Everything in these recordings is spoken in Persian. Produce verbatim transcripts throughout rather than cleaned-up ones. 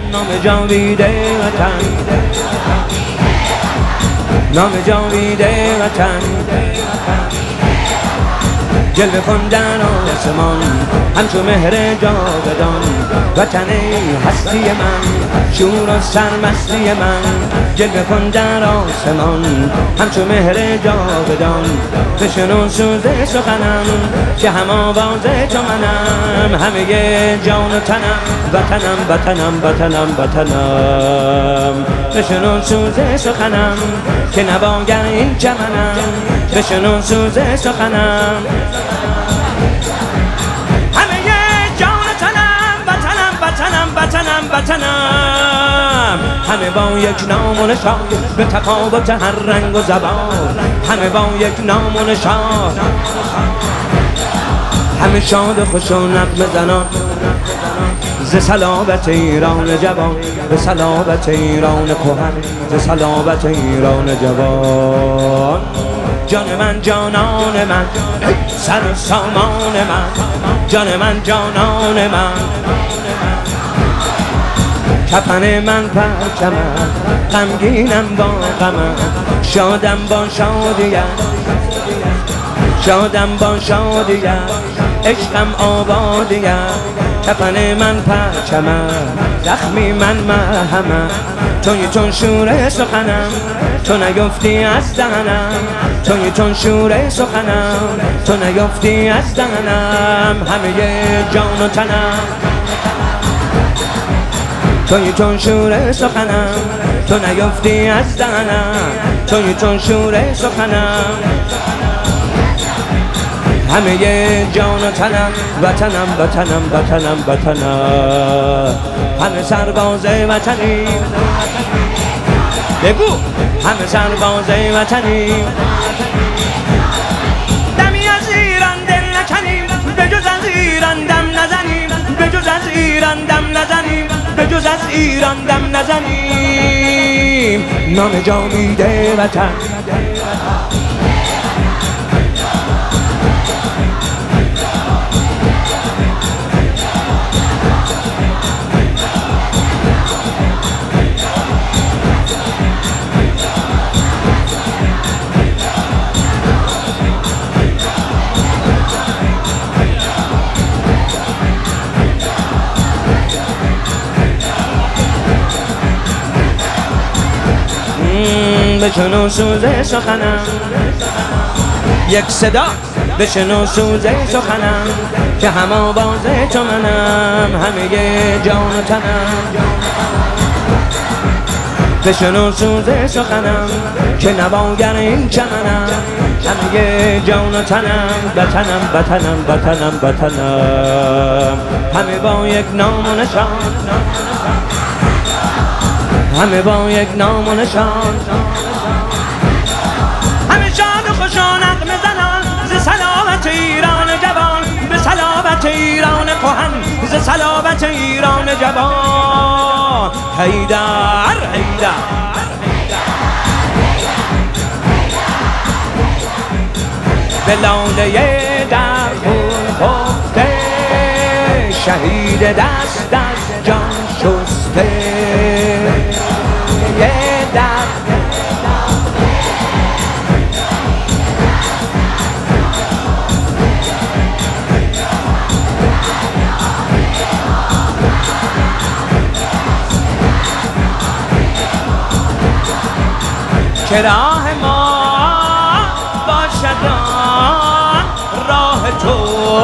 نام جاوید وطن، نام جاوید وطن. جلوه کن در آسمان همچو مهر جاودان، وطن هستی من، شور و سرمستی من. جلوه کن در آسمان همچو مهر جاودان، بشنو سوز سخنم که هم آواز تو منم. همه جان و تنم وطنم، وطنم، وطنم، وطنم. بشنو سوز سخنم که نواگر این چمنم، بشنو سوز سخنم. همه جان و تنم وطنم، وطنم، وطنم، وطنم. همه با یک نام و نشان به تفاوت هر رنگ و زبان، همه با یک نام و نشان، همه شاد و خوش و نغمه زنان. ز صلابت ایران جوان، به صلابت ایران کهن، ز صلابت ایران جوان. جان من جانان من، سر و سامان من، جان من جانان من. کفن من پرچمم، غمگینم با غمم، شادم با شادیم، شادم با شادیم، عشقم آبادیم. کفن من پرچمم، زخمی من مرهمم، توی چون شور سخنم، تو نیفتی از دهنم، توی چون شور سخنم، تو نیفتی از دهنم. همه جان و تنم توی چون شور سخنم، تو نیفتی از دهنم، توی چون شور سخنم. همه جان و تنم وطنم، وطنم، وطنم، وطنم. همه سرباز وطنی، بگو همه سرباز وطنی. دمی از ایران دل نکنیم، به جز از ایران دم نزنیم، به جز از ایران دم نزنیم، به جز از ایران دم نزنیم. نام جاوید وطن، بشنو سوز سخنم، یک صدا بشنو سوز سخنم که هم آواز تو منم. همه جان و تنم بشنو سوز سخنم که نواگر این چمنم. همه جان و تنم وطنم، وطنم، وطنم، وطنم. همه با یک نام و نشان، همه با یک نام و نشان. همه شاد و خوش و نغمه زنان، ز صلابت ایران جوان، به صلابت ایران کهن، ز صلابت ایران جوان. حیدر حیدر به لاله در خون خفته، شهید دست از جان شسته. که راه ما باشد آن راه تو،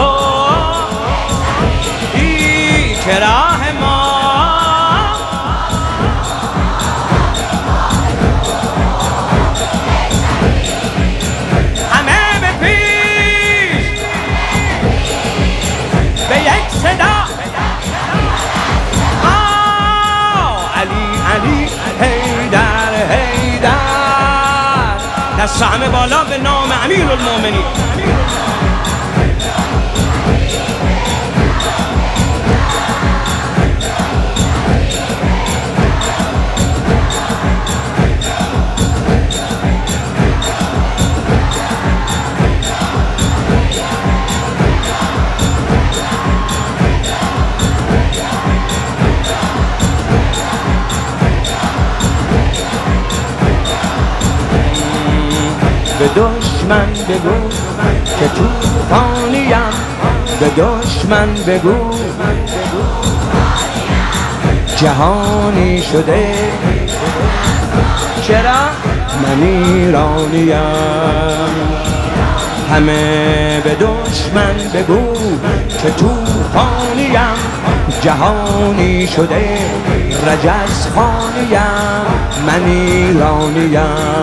ای که راه ما همه به پیش به یک صدا. آه علی علی حیدر حیدر، دست همه بالا به نام امیرالمومنین. دشمن بگو که طوفانیم، به دشمن بگو جهانی شده. چرا؟ من ایرانیم. همه به دشمن بگو که طوفانیم، جهانی شده رجز خانیم. من ایرانیم،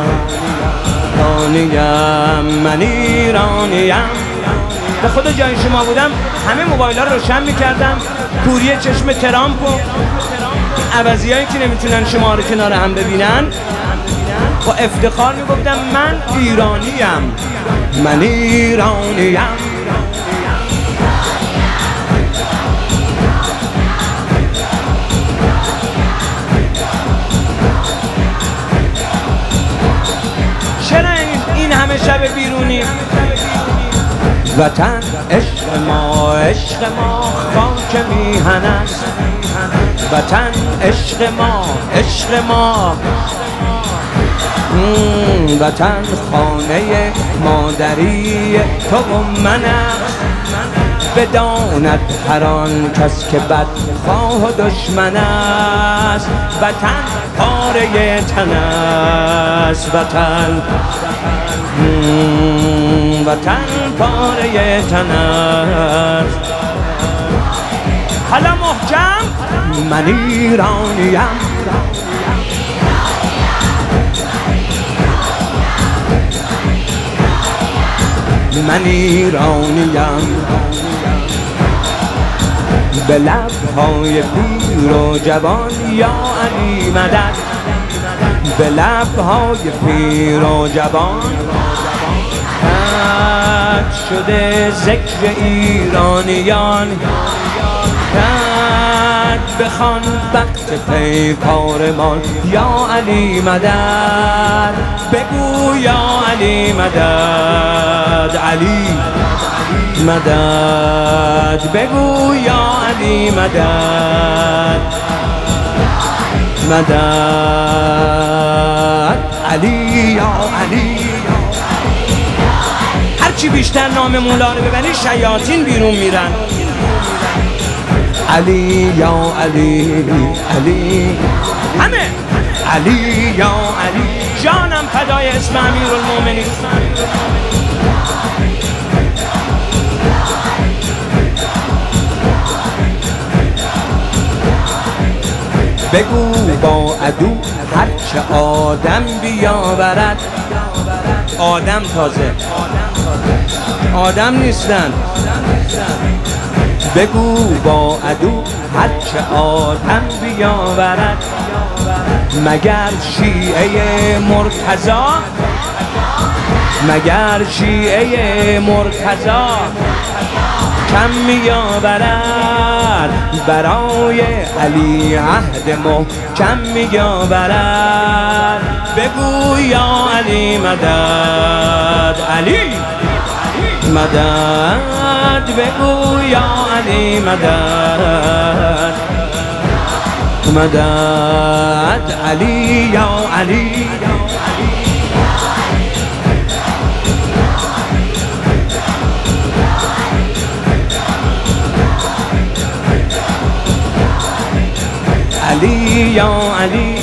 ایرانیم، من ایرانیم. به خود جای شما بودم همه موبایل ها رو روشن میکردم، کوری چشم ترامپ و عوضی هایی که نمیتونن شما رو کنار هم ببینن با افتخار میگفتم من ایرانیم، من ایرانیم. چرا این همه شب بیرونی؟ وطن عشق ما، عشق ما خاک میهن است. وطن عشق ما، عشق ما. وطن خانه مادری تو و من است. بداند هر آن کس که بدخواه و دشمن است. وطن پاره تن است. وطن وطن پاره تن است. حالا محکم من ایرانیم. من ایرانیم. به لب‌های پیر و جوان یا علی مدد، به لب‌های پیر و جوان کج شده ذکر ایرانیان. کج بخوان وقت پیکارمان یا علی مدد. بگو یا علی مدد، علی مدد. بگو یا علی مدد، مدد. علی یا علی. هرچی بیشتر نام مولا رو ببری شیاطین بیرون میرن. علی یا علی، علی همه. علی یا علی. جانم فدای اسم امیرالمومنین. بگو با عدو هرچه آدم بیاورد. آدم تازه آدم نیستن. بگو با عدو هرچه آدم بیاورد، مگر شیعه مرتضی، مگر شیعه مرتضی کم میآورد. برای علی عهد محکم میآورد. بگو یا علی مدد، علی مدد. بگو یا علی مدد، مدد. علی یا علی. علی یا علی.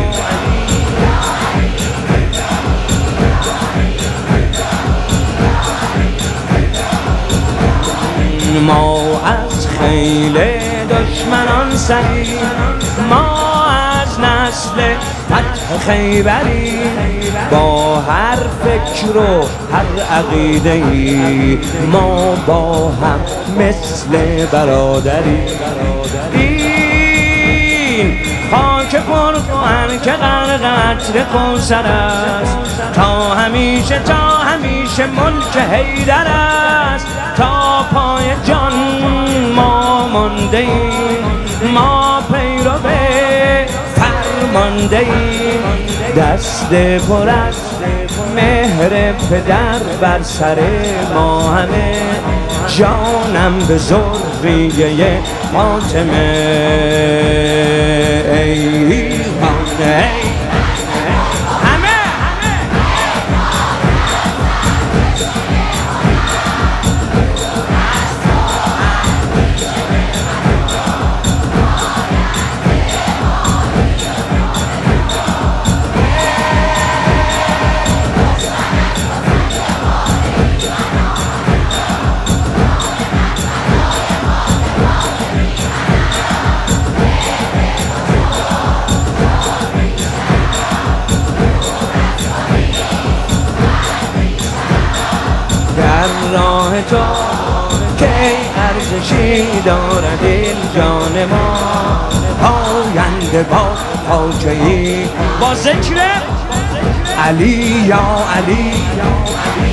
ما از خیل دشمنان سریم، ما از نسل فتح خیبری. با هر فکر و هر عقیده‌ای ما با هم مثل برادری. این خاک پرگوهر که غرق قطر کوثر است، تا همیشه تا همیشه ملک حیدر است. تا پای جان ما مانده ایم، ما پیرو فرمانده ایم. دست پر از مهر پدر بر سر ما همه. جانم به ذریه فاطمه. ای راه تو که ارزشی دارد این جان ما. آینده با خواجه ای با ذکر علی یا علی